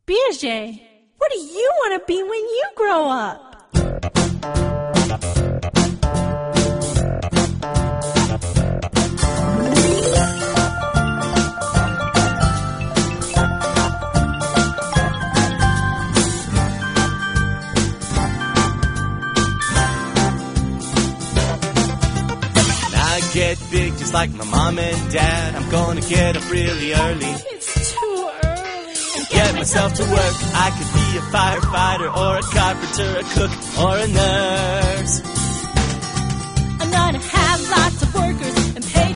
Piaget, what do you want to be when you grow up? Get big just like my mom and dad. I'm gonna get up really early. It's too early. And get myself to work. I could be a firefighter or a carpenter, a cook or a nurse. I'm gonna have lots of workers